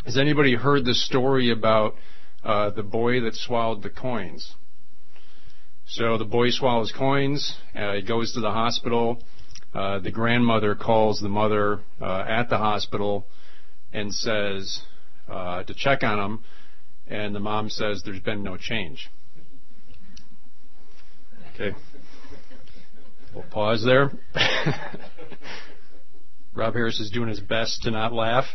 Has anybody heard the story about the boy that swallowed the coins? So the boy swallows coins. He goes to the hospital. The grandmother calls the mother at the hospital and says to check on him, and the mom says there's been no change. Okay. We'll pause there. Rob Harris is doing his best to not laugh.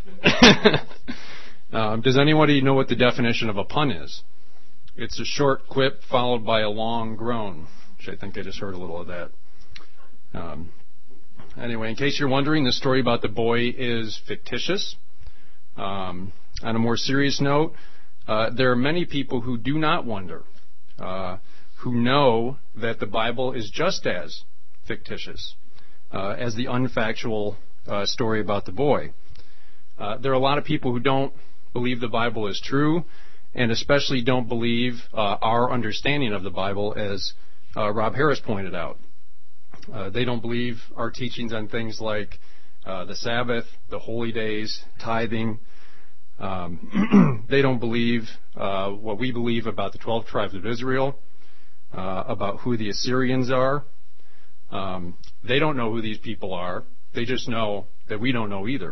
Does anybody know what the definition of a pun is? It's a short quip followed by a long groan, which I think I just heard a little of that. Anyway, in case you're wondering, the story about the boy is fictitious. On a more serious note, there are many people who do not wonder, who know that the Bible is just as fictitious as the unfactual story about the boy. There are a lot of people who don't believe the Bible is true, and especially don't believe our understanding of the Bible, as Rob Harris pointed out. They don't believe our teachings on things like the Sabbath, the holy days, tithing. They don't believe what we believe about the 12 tribes of Israel, about who the Assyrians are. They don't know who these people are. They just know that we don't know either.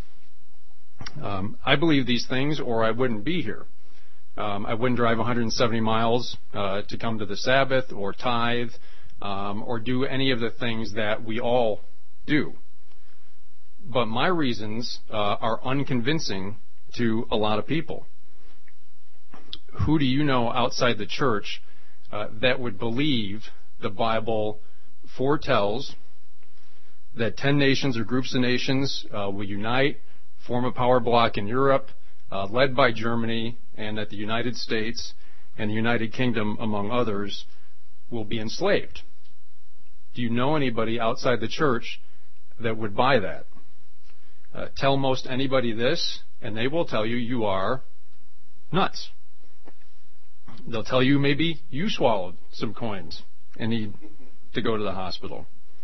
I believe these things, or I wouldn't be here. I wouldn't drive 170 miles to come to the Sabbath, or tithe, or do any of the things that we all do. But my reasons are unconvincing to a lot of people. Who do you know outside the church that would believe the Bible foretells that 10 nations or groups of nations will unite, form a power bloc in Europe, led by Germany, and that the United States and the United Kingdom, among others, will be enslaved? Do you know anybody outside the church that would buy that? Tell most anybody this, and they will tell you you are nuts. They'll tell you maybe you swallowed some coins and need to go to the hospital.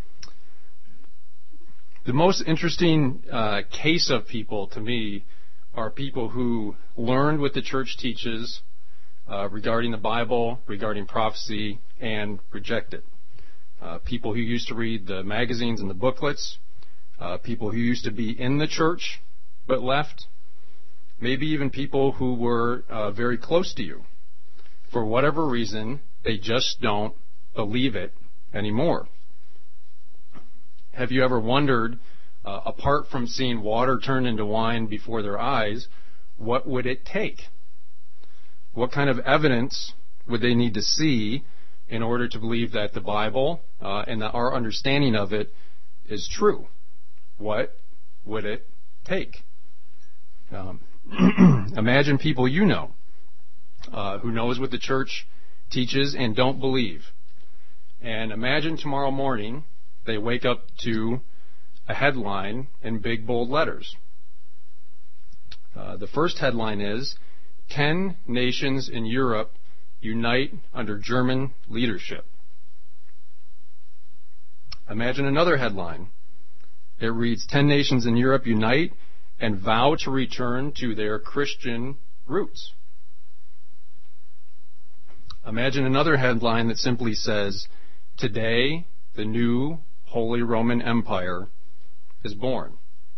The most interesting case of people to me are people who learned what the church teaches regarding the Bible, regarding prophecy, and reject it. People who used to read the magazines and the booklets, people who used to be in the church but left, maybe even people who were very close to you. For whatever reason, they just don't believe it anymore. Have you ever wondered, apart from seeing water turn into wine before their eyes, what would it take? What kind of evidence would they need to see in order to believe that the Bible and that our understanding of it is true? What would it take? Imagine people you know who knows what the church teaches and don't believe. And imagine tomorrow morning they wake up to a headline in big, bold letters. The first headline is, 10 nations in Europe unite under German leadership. Imagine another headline. It reads, 10 nations in Europe unite and vow to return to their Christian roots. Imagine another headline that simply says, today the new Holy Roman Empire is born.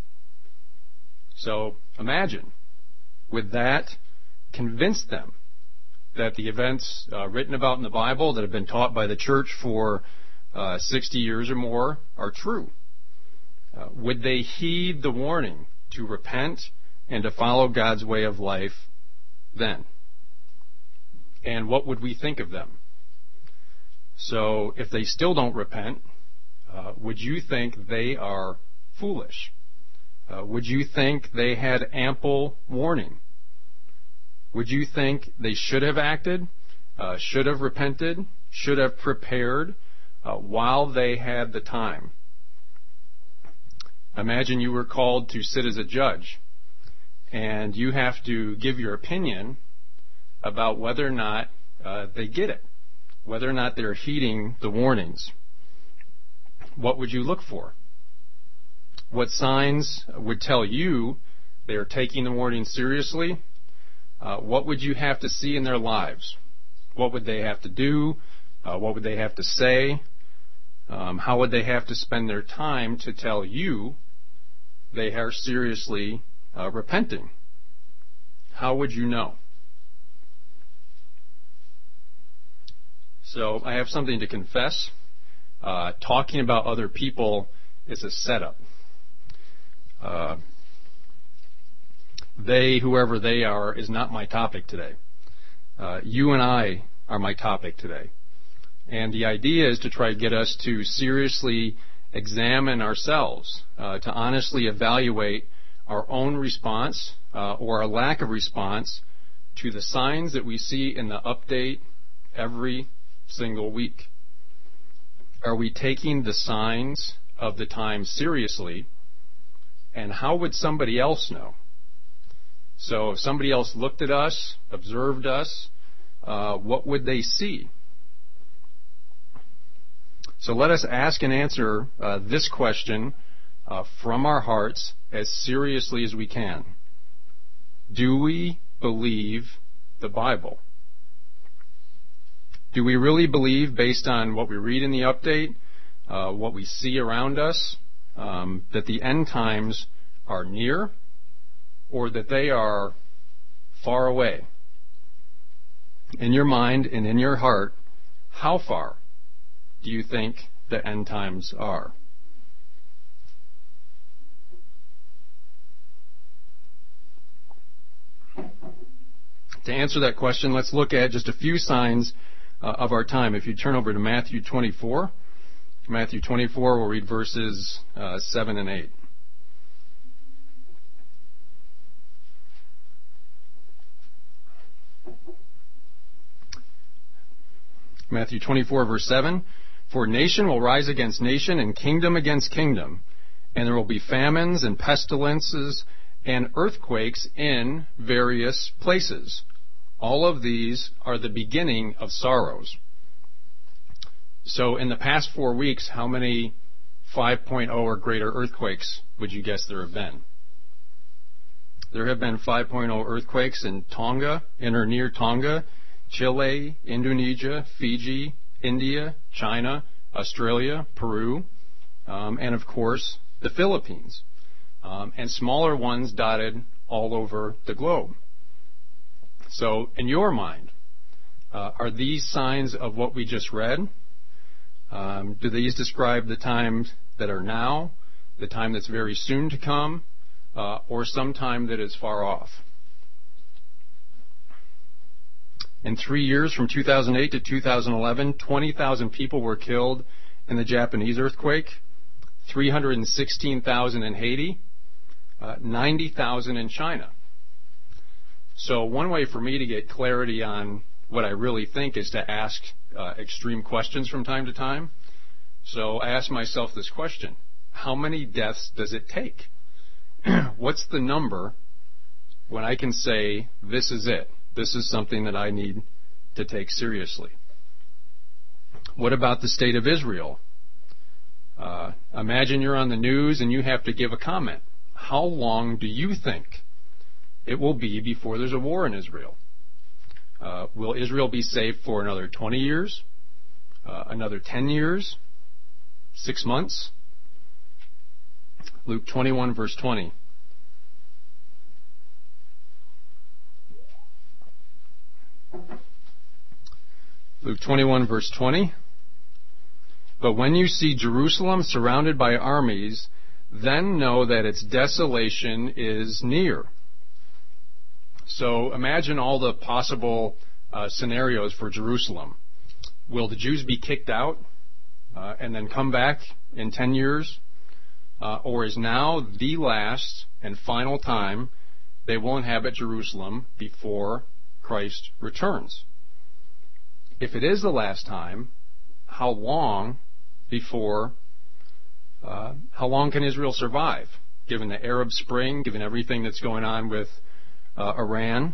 So imagine, would that convince them that the events written about in the Bible that have been taught by the church for 60 years or more are true? Would they heed the warning to repent and to follow God's way of life then? And what would we think of them? So if they still don't repent, would you think they are foolish? Would you think they had ample warning? Would you think they should have acted, should have repented, should have prepared while they had the time? Imagine you were called to sit as a judge, and you have to give your opinion about whether or not they get it, whether or not they're heeding the warnings. What would you look for? What signs would tell you They are taking the warning seriously. What would you have to see in their lives? What would they have to do? What would they have to say? How would they have to spend their time to tell you they are seriously repenting? How would you know? So I have something to confess. Talking about other people is a setup. They, whoever they are, is not my topic today. You and I are my topic today. And the idea is to try to get us to seriously examine ourselves, to honestly evaluate our own response or our lack of response to the signs that we see in the update every single week. Are we taking the signs of the times seriously? And how would somebody else know? So if somebody else looked at us, observed us, what would they see? So let us ask and answer this question from our hearts as seriously as we can. Do we believe the Bible? Do we really believe, based on what we read in the update, what we see around us, that the end times are near, or that they are far away? In your mind and in your heart, how far do you think the end times are? To answer that question, let's look at just a few signs of our time. If you turn over to Matthew 24, we'll read verses 7 and 8. Matthew 24, verse 7. For nation will rise against nation and kingdom against kingdom, and there will be famines and pestilences and earthquakes in various places. All of these are the beginning of sorrows. So in the past 4 weeks, how many 5.0 or greater earthquakes would you guess there have been? There have been 5.0 earthquakes in Tonga, in or near Tonga, Chile, Indonesia, Fiji, India, China, Australia, Peru, and of course the Philippines, and smaller ones dotted all over the globe. So in your mind, are these signs of what we just read? Do these describe the times that are now, the time that's very soon to come, or some time that is far off? In 3 years, from 2008 to 2011, 20,000 people were killed in the Japanese earthquake, 316,000 in Haiti, 90,000 in China. So one way for me to get clarity on what I really think is to ask extreme questions from time to time. So I ask myself this question: how many deaths does it take? What's the number when I can say, this is it? This is something that I need to take seriously. What about the state of Israel? Imagine you're on the news and you have to give a comment. How long do you think it will be before there's a war in Israel? Will Israel be safe for another 20 years? Another 10 years? 6 months? Luke 21, verse 20. Luke 21, verse 20. But when you see Jerusalem surrounded by armies, then know that its desolation is near. So imagine all the possible scenarios for Jerusalem. Will the Jews be kicked out and then come back in 10 years? Or is now the last and final time they will inhabit Jerusalem before Christ returns? If it is the last time, how long can Israel survive, given the Arab Spring, given everything that's going on with Iran?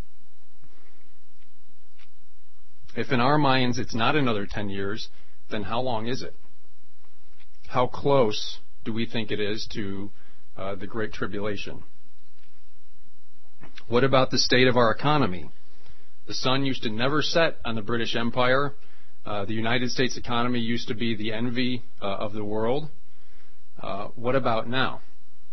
If in our minds it's not another 10 years, then how long is it? How close do we think it is to the Great Tribulation? What about the state of our economy? The sun used to never set on the British Empire. The United States economy used to be the envy of the world. What about now?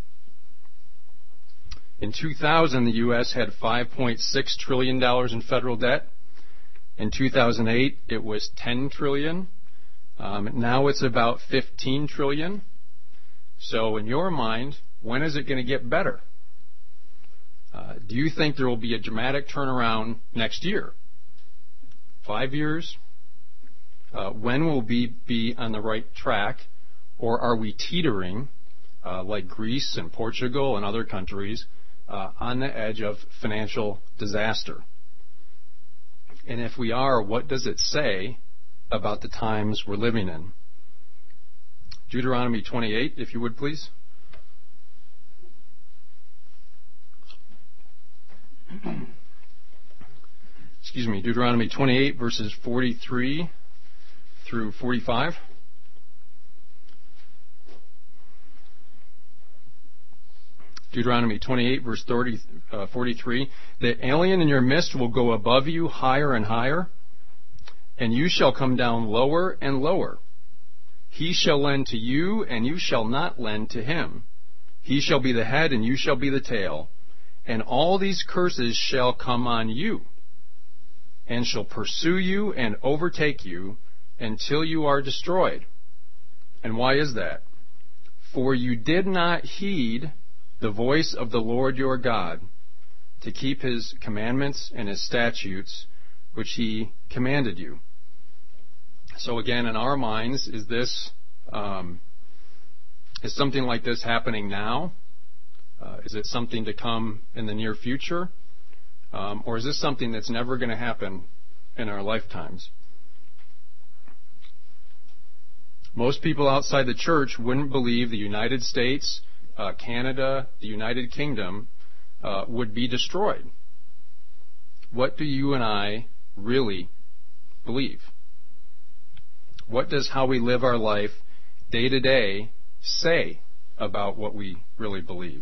In 2000, the U.S. had $5.6 trillion in federal debt. In 2008, it was $10 trillion. Now it's about $15 trillion. So in your mind, when is it going to get better? Do you think there will be a dramatic turnaround next year? 5 years? When will we be on the right track? Or are we teetering, like Greece and Portugal and other countries, on the edge of financial disaster? And if we are, what does it say about the times we're living in? Deuteronomy 28, if you would please. Deuteronomy 28, verses 43 through 45. Deuteronomy 28, verse 43. The alien in your midst will go above you higher and higher, and you shall come down lower and lower. He shall lend to you, and you shall not lend to him. He shall be the head, and you shall be the tail. And all these curses shall come on you, and shall pursue you and overtake you until you are destroyed. And why is that? For you did not heed the voice of the Lord your God to keep his commandments and his statutes, which he commanded you. So again, in our minds, is something like this happening now? Is it something to come in the near future? Or is this something that's never going to happen in our lifetimes? Most people outside the church wouldn't believe the United States, Canada, the United Kingdom would be destroyed. What do you and I really believe? What does how we live our life day to day say about what we really believe?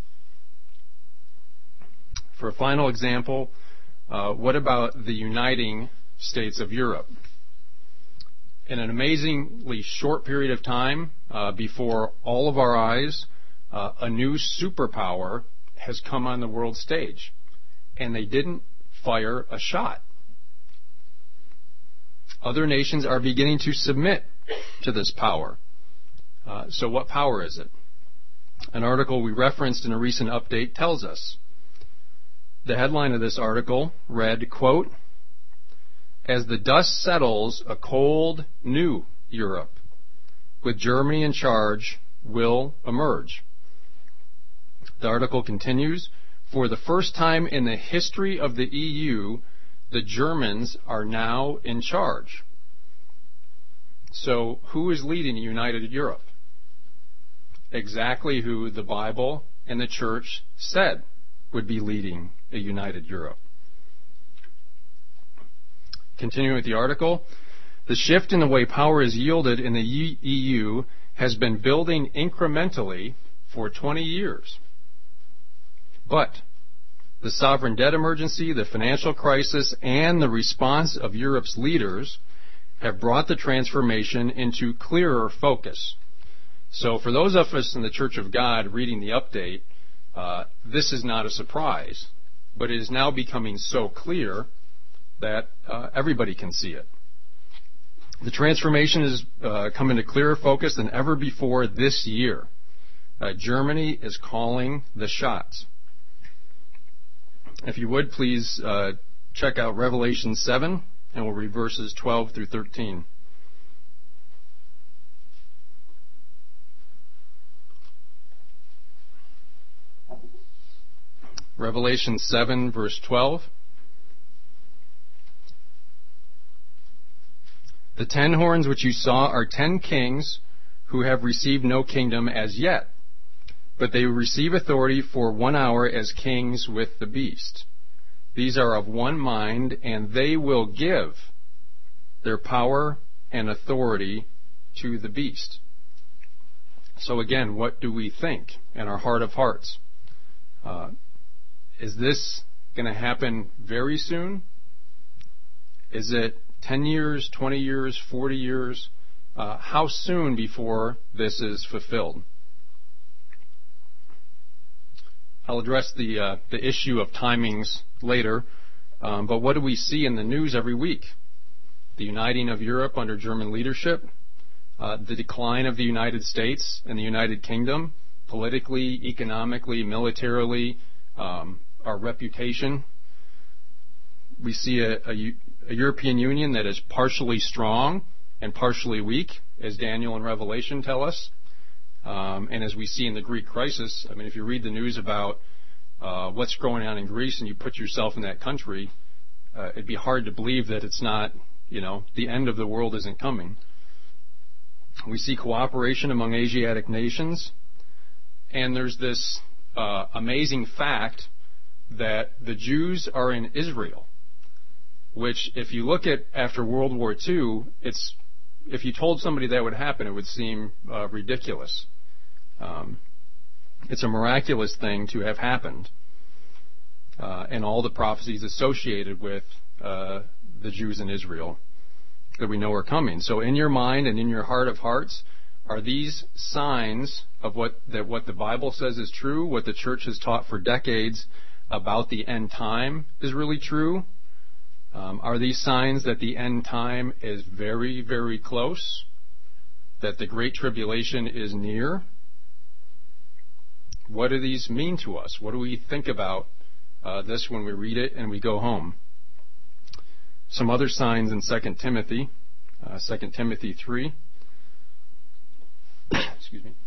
For a final example, what about the uniting states of Europe? In an amazingly short period of time, before all of our eyes, a new superpower has come on the world stage, and they didn't fire a shot. Other nations are beginning to submit to this power. So what power is it? An article we referenced in a recent update tells us. The headline of this article read, quote, "As the dust settles, a cold, new Europe, with Germany in charge, will emerge." The article continues, "For the first time in the history of the EU, the Germans are now in charge." So who is leading United Europe? Exactly who the Bible and the church said would be leading a united Europe. Continuing with the article, the shift in the way power is yielded in the EU has been building incrementally for 20 years. But the sovereign debt emergency, the financial crisis, and the response of Europe's leaders have brought the transformation into clearer focus. So for those of us in the Church of God reading the update, this is not a surprise, but it is now becoming so clear that everybody can see it. The transformation has come into clearer focus than ever before this year. Germany is calling the shots. If you would, please check out Revelation 7, and we'll read verses 12 through 13. Revelation 7, verse 12. "The 10 horns which you saw are 10 kings who have received no kingdom as yet, but they will receive authority for 1 hour as kings with the beast. These are of one mind, and they will give their power and authority to the beast." So again, what do we think in our heart of hearts? Is this going to happen very soon? Is it 10 years, 20 years, 40 years? How soon before this is fulfilled? I'll address the issue of timings later, but what do we see in the news every week? The uniting of Europe under German leadership, the decline of the United States and the United Kingdom, politically, economically, militarily, our reputation. We see a European Union that is partially strong and partially weak, as Daniel and Revelation tell us. And as we see in the Greek crisis, I mean, if you read the news about what's going on in Greece and you put yourself in that country, it'd be hard to believe that it's not, the end of the world isn't coming. We see cooperation among Asiatic nations, and there's this amazing fact that the Jews are in Israel, which if you look at after World War II, if you told somebody that would happen, it would seem ridiculous. It's a miraculous thing to have happened, and all the prophecies associated with the Jews in Israel that we know are coming. So in your mind and in your heart of hearts, are these signs of what the Bible says is true, what the church has taught for decades about the end time is really true? Are these signs that the end time is very, very close? That the Great Tribulation is near? What do these mean to us? What do we think about this when we read it and we go home? Some other signs in 2 Timothy, 2 Timothy 3. Excuse me.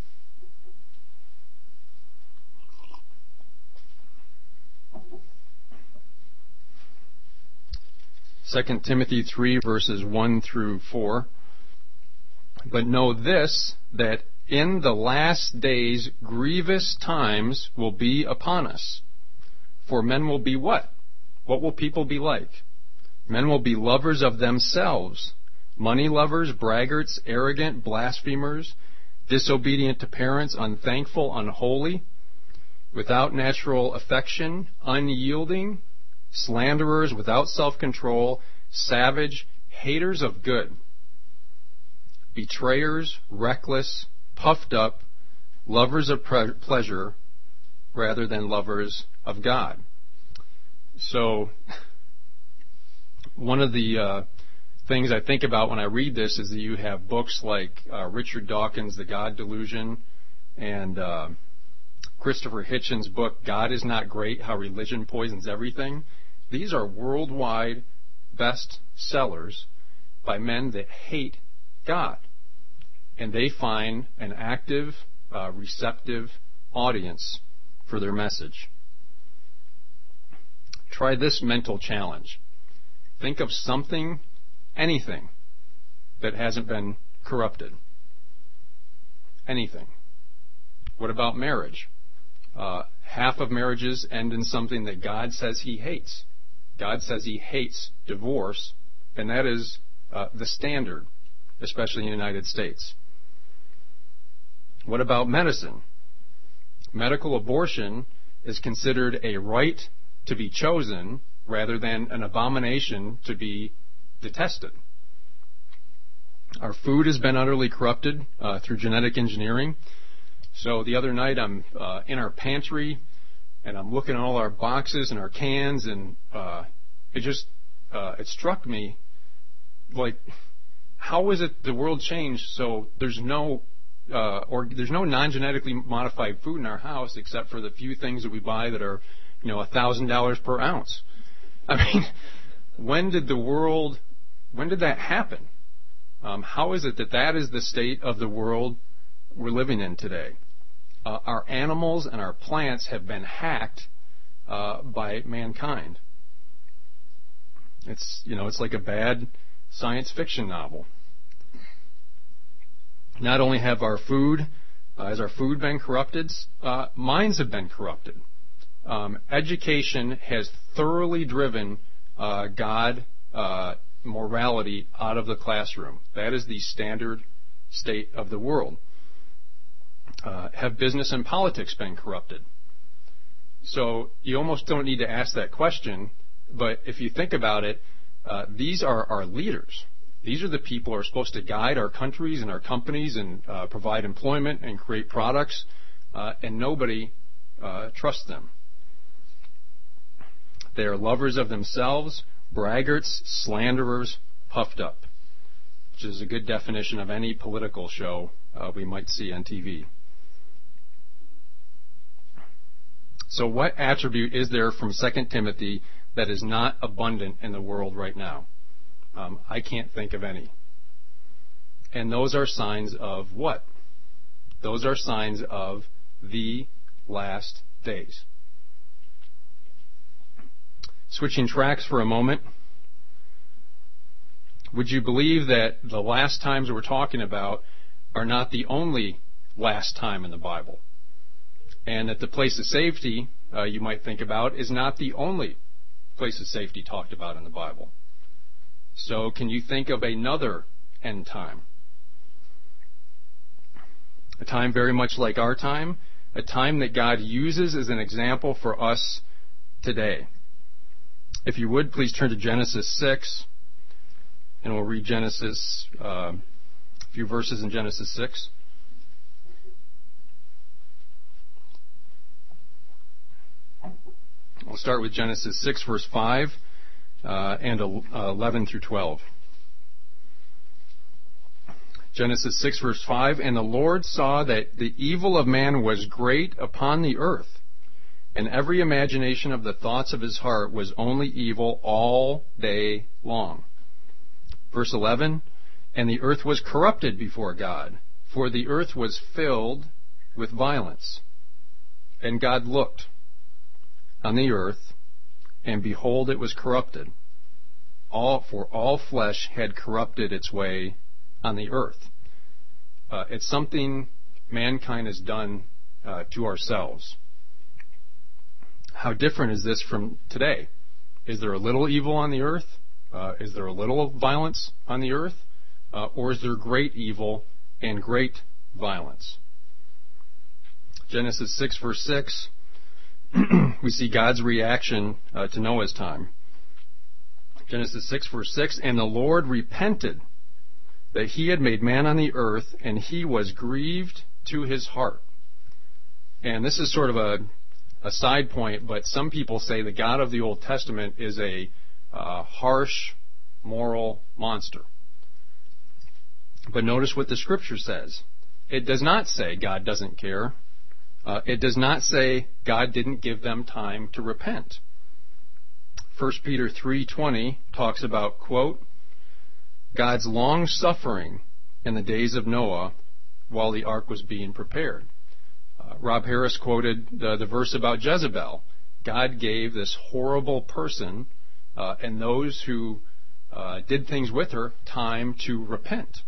Second Timothy 3, verses 1 through 4. But know this, that in the last days grievous times will be upon us. For men will be what? What will people be like? Men will be lovers of themselves, money lovers, braggarts, arrogant, blasphemers, disobedient to parents, unthankful, unholy, without natural affection, unyielding, slanderers, without self-control, savage, haters of good, betrayers, reckless, puffed up, lovers of pleasure rather than lovers of God. So, one of the things I think about when I read this is that you have books like Richard Dawkins' The God Delusion and Christopher Hitchens' book, God is Not Great, How Religion Poisons Everything. These are worldwide best sellers by men that hate God. And they find an active, receptive audience for their message. Try this mental challenge. Think of something, anything, that hasn't been corrupted. Anything. What about marriage? Half of marriages end in something that God says He hates. God says He hates divorce, and that is the standard, especially in the United States. What about medicine? Medical abortion is considered a right to be chosen rather than an abomination to be detested. Our food has been utterly corrupted through genetic engineering. So the other night I'm in our pantry and I'm looking at all our boxes and our cans, and it struck me, like, how is it the world changed so there's no non-genetically modified food in our house except for the few things that we buy that are $1,000 per ounce. I mean, when did that happen? How is it that is the state of the world we're living in today? Our animals and our plants have been hacked by mankind. It's like a bad science fiction novel. Not only have our food been corrupted, minds have been corrupted. Education has thoroughly driven God, morality out of the classroom. That is the standard state of the world. Have business and politics been corrupted? So you almost don't need to ask that question, but if you think about it, these are our leaders. These are the people who are supposed to guide our countries and our companies and provide employment and create products, and nobody trusts them. They are lovers of themselves, braggarts, slanderers, puffed up, which is a good definition of any political show we might see on TV. So what attribute is there from 2 Timothy that is not abundant in the world right now? I can't think of any. And those are signs of what? Those are signs of the last days. Switching tracks for a moment, would you believe that the last times we're talking about are not the only last time in the Bible? And that the place of safety, you might think about, is not the only place of safety talked about in the Bible. So can you think of another end time? A time very much like our time, a time that God uses as an example for us today. If you would, please turn to Genesis 6, and we'll read a few verses in Genesis 6. We'll start with Genesis 6, verse 5, and 11 through 12. Genesis 6, verse 5, And the Lord saw that the evil of man was great upon the earth, and every imagination of the thoughts of his heart was only evil all day long. Verse 11, And the earth was corrupted before God, for the earth was filled with violence. And God looked on the earth, and behold, it was corrupted. For all flesh had corrupted its way on the earth. It's something mankind has done to ourselves. How different is this from today? Is there a little evil on the earth? Is there a little violence on the earth? Or is there great evil and great violence? Genesis 6, verse 6, we see God's reaction to Noah's time. Genesis 6, verse 6, And the Lord repented that he had made man on the earth, and he was grieved to his heart. And this is sort of a side point, but some people say the God of the Old Testament is a harsh, moral monster. But notice what the Scripture says. It does not say God doesn't care. It does not say God didn't give them time to repent. 1 Peter 3:20 talks about, quote, God's long suffering in the days of Noah while the ark was being prepared. Rob Harris quoted the verse about Jezebel. God gave this horrible person and those who did things with her time to repent.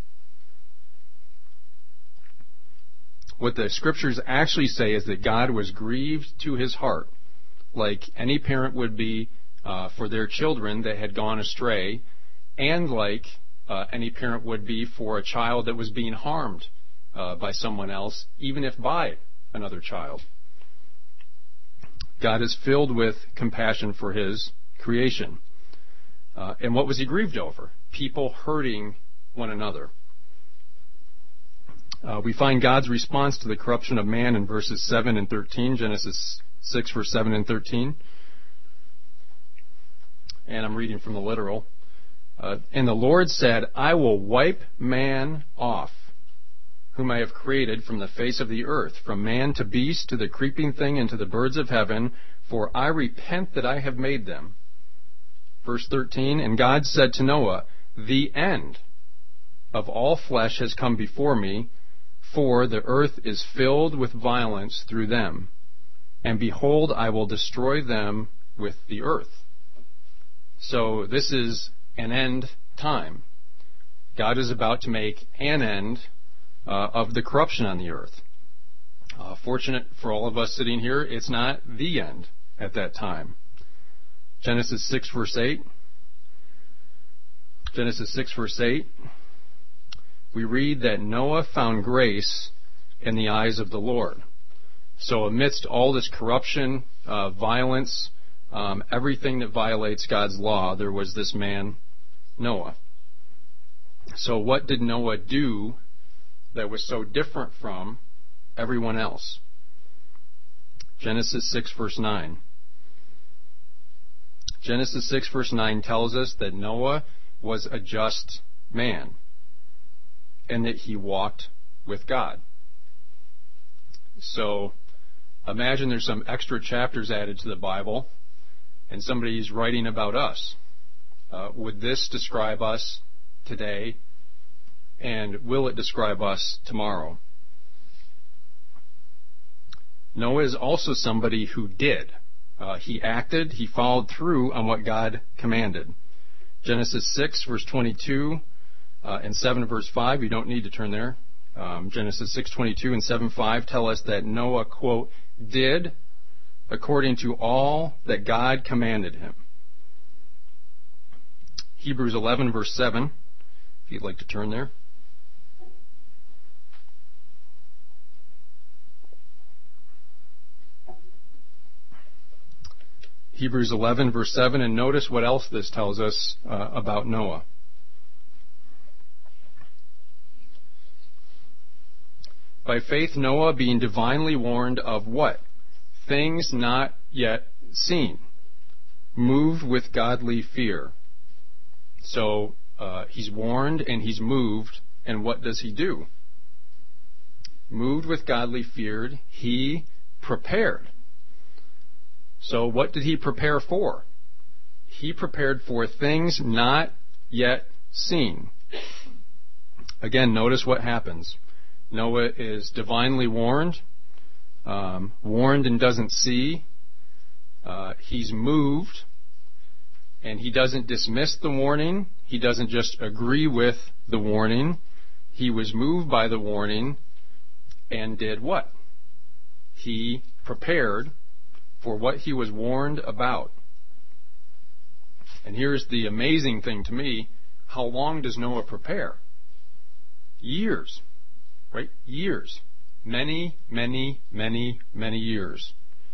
What the Scriptures actually say is that God was grieved to his heart, like any parent would be for their children that had gone astray, and like any parent would be for a child that was being harmed by someone else, even if by another child. God is filled with compassion for his creation. And what was he grieved over? People hurting one another. We find God's response to the corruption of man in verses 7 and 13, Genesis 6, verse 7 and 13. And I'm reading from the literal. And the Lord said, I will wipe man off, whom I have created from the face of the earth, from man to beast, to the creeping thing, and to the birds of heaven, for I repent that I have made them. Verse 13, And God said to Noah, The end of all flesh has come before me, for the earth is filled with violence through them. And behold, I will destroy them with the earth. So this is an end time. God is about to make an end of the corruption on the earth. Fortunate for all of us sitting here, it's not the end at that time. Genesis 6, verse 8. Genesis 6, verse 8. We read that Noah found grace in the eyes of the Lord. So amidst all this corruption, violence, everything that violates God's law, there was this man, Noah. So what did Noah do that was so different from everyone else? Genesis 6 verse 9. Genesis 6 verse 9 tells us that Noah was a just man and that he walked with God. So imagine there's some extra chapters added to the Bible and somebody's writing about us. Would this describe us today, and will it describe us tomorrow? Noah is also somebody who did. He acted, he followed through on what God commanded. Genesis 6 verse 22 and 7 verse 5, you don't need to turn there. Genesis 6:22 and 7:5 tell us that Noah, quote, did according to all that God commanded him. Hebrews 11 verse 7, if you'd like to turn there. Hebrews 11 verse 7, and notice what else this tells us about Noah. By faith Noah, being divinely warned of what? Things not yet seen, moved with godly fear. So he's warned and he's moved, and what does he do? Moved with godly fear, he prepared. So what did he prepare for? He prepared for things not yet seen. Again, notice what happens. Noah is divinely warned, warned and doesn't see. He's moved, and he doesn't dismiss the warning. He doesn't just agree with the warning. He was moved by the warning and did what? He prepared for what he was warned about. And here's the amazing thing to me. How long does Noah prepare? Years. Right? Years. Many, many, many, many years.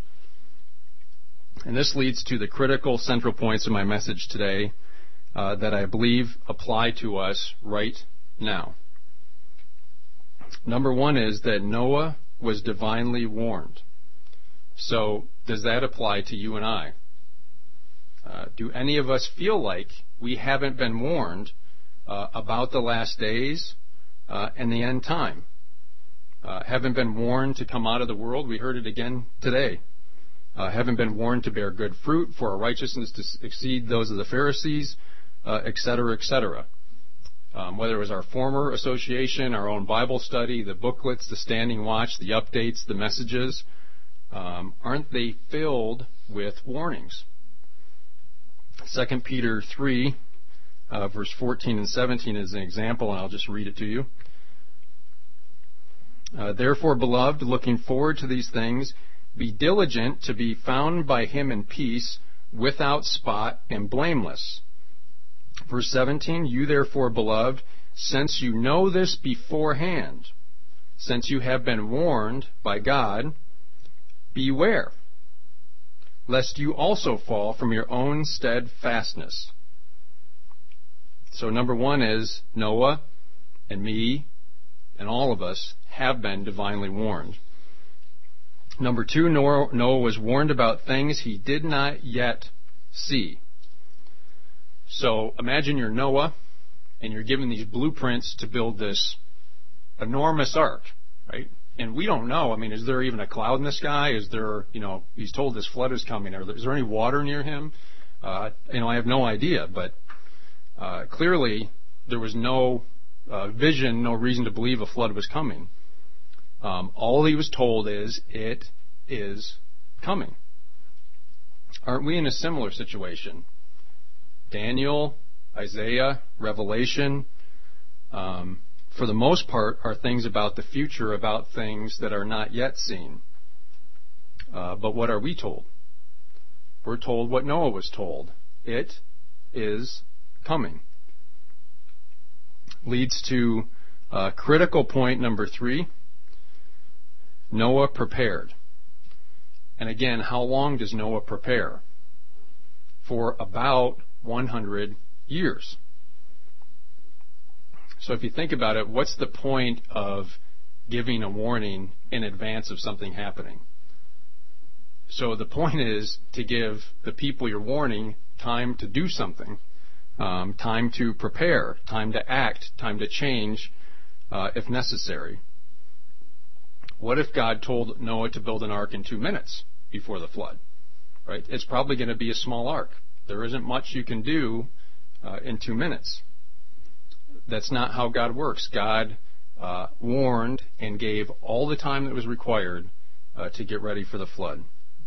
And this leads to the critical central points of my message today that I believe apply to us right now. Number one is that Noah was divinely warned. So does that apply to you and I? Do any of us feel like we haven't been warned about the last days and the end time? Haven't been warned to come out of the world? We heard it again today. Haven't been warned to bear good fruit, for our righteousness to exceed those of the Pharisees, etc., etc. Whether it was our former association, our own Bible study, the booklets, the standing watch, the updates, the messages, aren't they filled with warnings? 2 Peter 3, verse 14 and 17 is an example, and I'll just read it to you. Therefore, beloved, looking forward to these things, be diligent to be found by him in peace, without spot and blameless. Verse 17, you therefore, beloved, since you know this beforehand, since you have been warned by God, beware, lest you also fall from your own steadfastness. So number one is Noah and me and all of us have been divinely warned. Number two, Noah was warned about things he did not yet see. So imagine you're Noah and you're given these blueprints to build this enormous ark, right? And we don't know. I mean, is there even a cloud in the sky? Is there, he's told this flood is coming. Is there any water near him? I have no idea. But clearly, there was no vision, no reason to believe a flood was coming. All he was told is, it is coming. Aren't we in a similar situation? Daniel, Isaiah, Revelation, for the most part, are things about the future, about things that are not yet seen. But what are we told? We're told what Noah was told. It is coming. Leads to critical point number 3. Noah prepared. And again, how long does Noah prepare? For about 100 years. So if you think about it, what's the point of giving a warning in advance of something happening? So the point is to give the people you're warning time to do something, time to prepare, time to act, time to change if necessary. What if God told Noah to build an ark in 2 minutes before the flood? Right? It's probably going to be a small ark. There isn't much you can do in 2 minutes. That's not how God works. God warned and gave all the time that was required to get ready for the flood.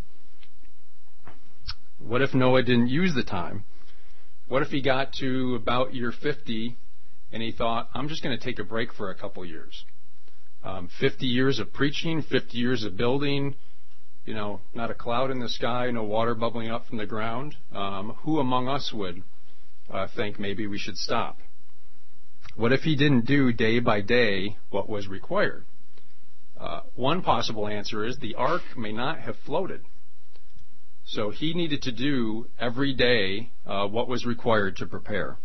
What if Noah didn't use the time? What if he got to about year 50 and he thought, I'm just going to take a break for a couple years? 50 years of preaching, 50 years of building, not a cloud in the sky, no water bubbling up from the ground. Who among us would think maybe we should stop? What if he didn't do day by day what was required? One possible answer is the ark may not have floated. So he needed to do every day what was required to prepare.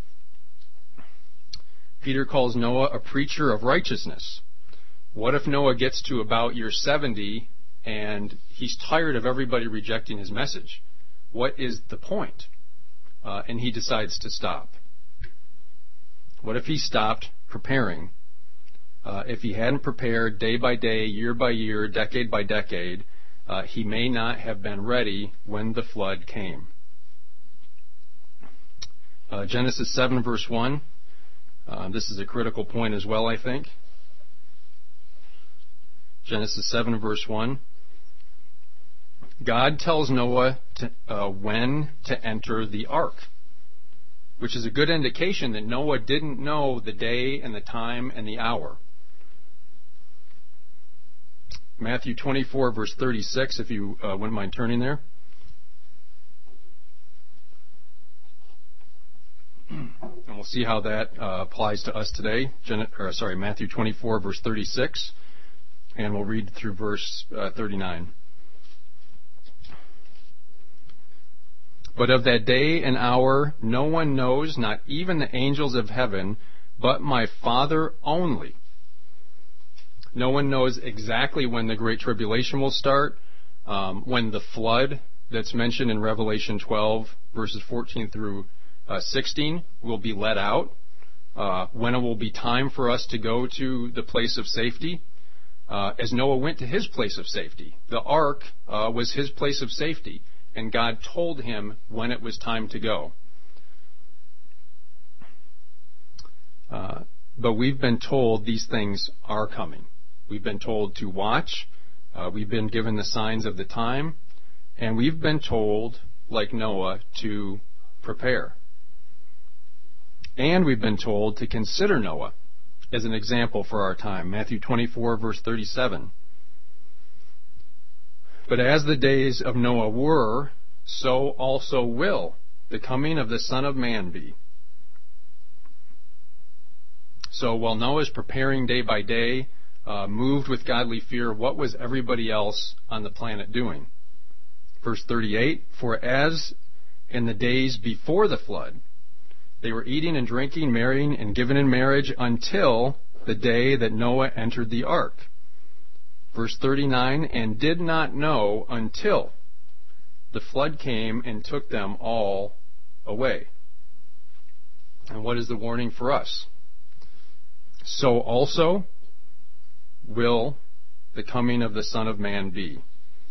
Peter calls Noah a preacher of righteousness. What if Noah gets to about year 70 and he's tired of everybody rejecting his message? What is the point? And he decides to stop. What if he stopped preparing? If he hadn't prepared day by day, year by year, decade by decade, he may not have been ready when the flood came. Genesis 7 verse 1. This is a critical point as well, I think. Genesis 7 verse 1. God tells Noah when to enter the ark, which is a good indication that Noah didn't know the day and the time and the hour. Matthew 24, verse 36, if you wouldn't mind turning there. And we'll see how that applies to us today. Matthew 24, verse 36. And we'll read through verse 39. But of that day and hour no one knows, not even the angels of heaven, but my Father only. No one knows exactly when the Great Tribulation will start, when the flood that's mentioned in Revelation 12, verses 14 through 16, will be let out, when it will be time for us to go to the place of safety, as Noah went to his place of safety. The ark was his place of safety, and God told him when it was time to go. But we've been told these things are coming. We've been told to watch. We've been given the signs of the time. And we've been told, like Noah, to prepare. And we've been told to consider Noah as an example for our time. Matthew 24, verse 37. But as the days of Noah were, so also will the coming of the Son of Man be. So while Noah's preparing day by day, moved with godly fear, what was everybody else on the planet doing? Verse 38, for as in the days before the flood, they were eating and drinking, marrying and given in marriage until the day that Noah entered the ark. Verse 39, and did not know until the flood came and took them all away. And what is the warning for us? So also will the coming of the Son of Man be.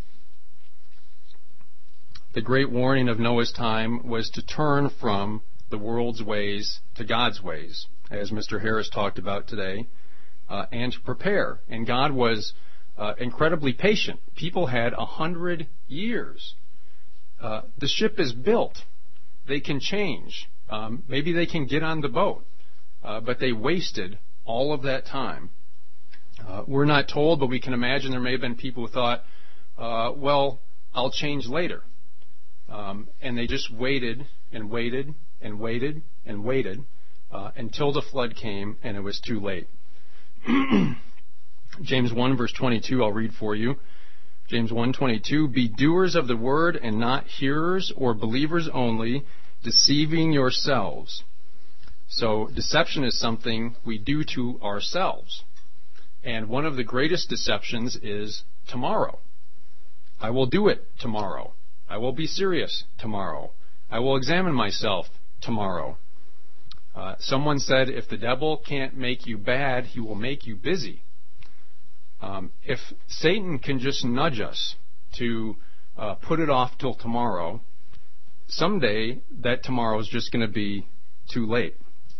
The great warning of Noah's time was to turn from the world's ways to God's ways, as Mr. Harris talked about today, and to prepare. And God was incredibly patient. People had 100 years. The ship is built. They can change. Maybe they can get on the boat. But they wasted all of that time. We're not told, but we can imagine there may have been people who thought, well, I'll change later. And they just waited and waited and waited and waited until the flood came and it was too late. James 1 verse 22, I'll read for you. James 1:22, be doers of the word and not hearers or believers only, deceiving yourselves. So deception is something we do to ourselves. And one of the greatest deceptions is tomorrow. I will do it tomorrow. I will be serious tomorrow. I will examine myself tomorrow. Someone said, if the devil can't make you bad, he will make you busy. If Satan can just nudge us to put it off till tomorrow, someday that tomorrow is just going to be too late.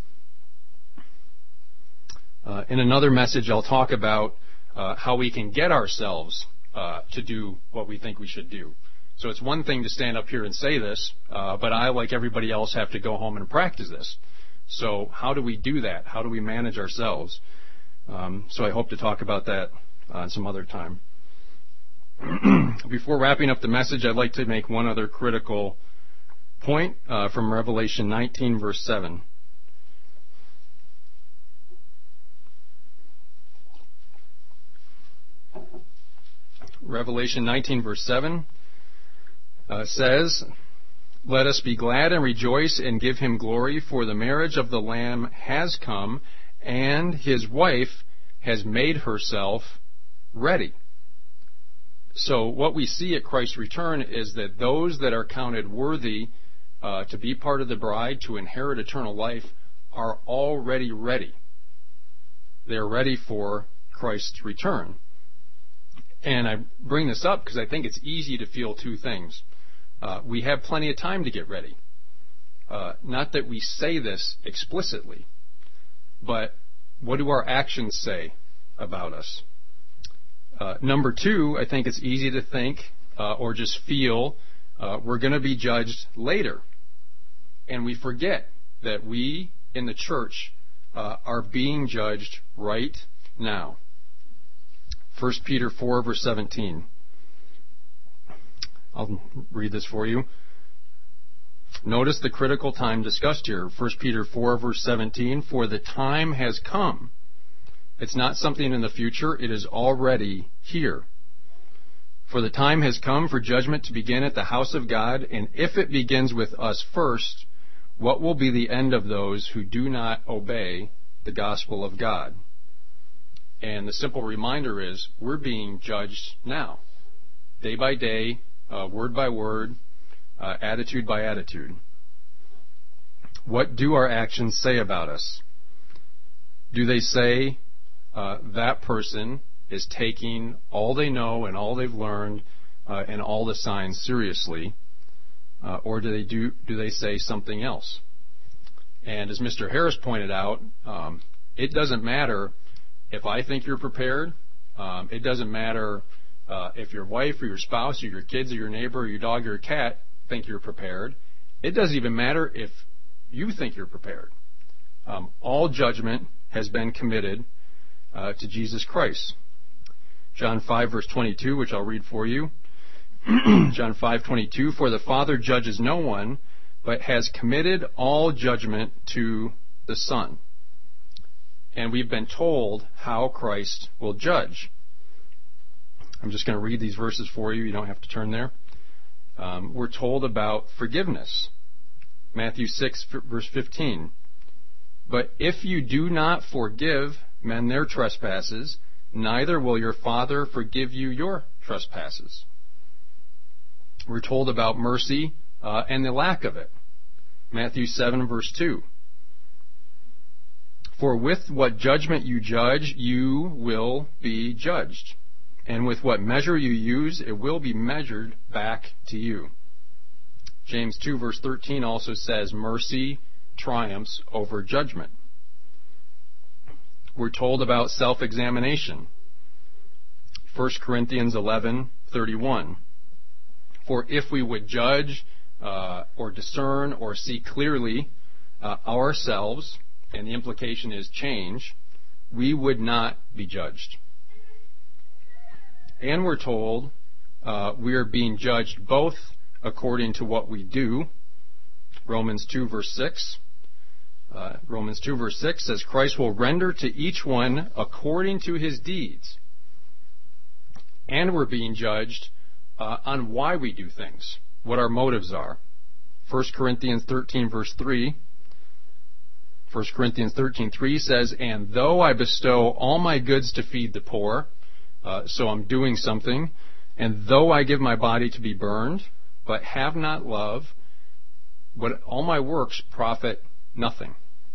In another message, I'll talk about how we can get ourselves to do what we think we should do. So it's one thing to stand up here and say this, but I, like everybody else, have to go home and practice this. So how do we do that? How do we manage ourselves? So I hope to talk about that some other time. Before wrapping up the message, I'd like to make one other critical point from Revelation 19, verse 7. Revelation 19, verse 7 says, let us be glad and rejoice and give him glory, for the marriage of the Lamb has come, and his wife has made herself ready. So what we see at Christ's return is that those that are counted worthy to be part of the bride, to inherit eternal life, are already ready. They're ready for Christ's return. And I bring this up because I think it's easy to feel two things. We have plenty of time to get ready. Not that we say this explicitly, but what do our actions say about us? Number two, I think it's easy to think or just feel we're going to be judged later. And we forget that we in the church are being judged right now. 1 Peter 4, verse 17. I'll read this for you. Notice the critical time discussed here. 1 Peter 4, verse 17. For the time has come. It's not something in the future. It is already here. For the time has come for judgment to begin at the house of God, and if it begins with us first, what will be the end of those who do not obey the gospel of God? And the simple reminder is we're being judged now, day by day, word by word, attitude by attitude. What do our actions say about us? Do they say that person is taking all they know and all they've learned and all the signs seriously, or do they say something else? And as Mr. Harris pointed out, it doesn't matter if I think you're prepared. It doesn't matter if your wife or your spouse or your kids or your neighbor or your dog or your cat think you're prepared. It doesn't even matter if you think you're prepared. All judgment has been committed to Jesus Christ. John 5, verse 22, which I'll read for you. John 5:22, for the Father judges no one, but has committed all judgment to the Son. And we've been told how Christ will judge. I'm just going to read these verses for you. You don't have to turn there. We're told about forgiveness. Matthew 6, verse 15. But if you do not forgive men their trespasses, neither will your Father forgive you your trespasses. We're told about mercy and the lack of it. Matthew 7, verse 2. For with what judgment you judge, you will be judged. And with what measure you use, it will be measured back to you. James 2, verse 13 also says, mercy triumphs over judgment. We're told about self-examination. 1 Corinthians 11:31. For if we would judge or discern or see clearly ourselves, and the implication is change, we would not be judged. And we're told we are being judged both according to what we do. Romans 2, verse 6. Romans 2, verse 6 says, Christ will render to each one according to his deeds. And we're being judged on why we do things, what our motives are. 1 Corinthians 13, verse 3. 1 Corinthians 13:3 says, "And though I bestow all my goods to feed the poor," so I'm doing something, "and though I give my body to be burned, but have not love, what all my works profit nothing."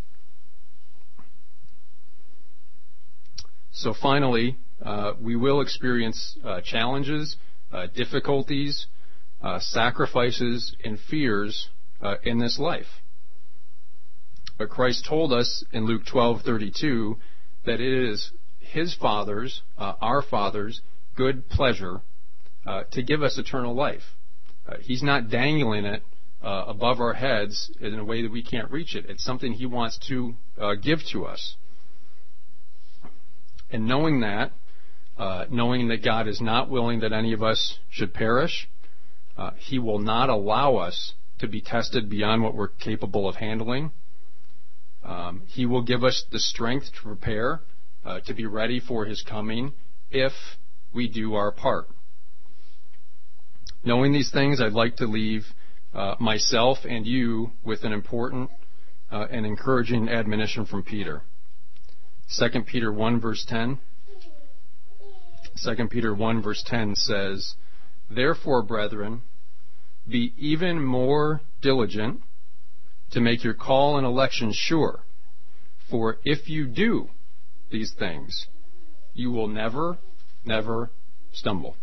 So finally, we will experience challenges, difficulties, sacrifices, and fears in this life. But Christ told us in Luke 12:32 that it is His Father's, our Father's, good pleasure to give us eternal life. He's not dangling it above our heads in a way that we can't reach it. It's something He wants to give to us. And knowing that God is not willing that any of us should perish, He will not allow us to be tested beyond what we're capable of handling. He will give us the strength to prepare, to be ready for His coming if we do our part. Knowing these things, I'd like to leave myself and you with an important and encouraging admonition from Peter. 2 Peter 1 verse 10. 2 Peter 1 verse 10 says, "Therefore, brethren, be even more diligent to make your call and election sure. For if you do these things, you will never, never stumble."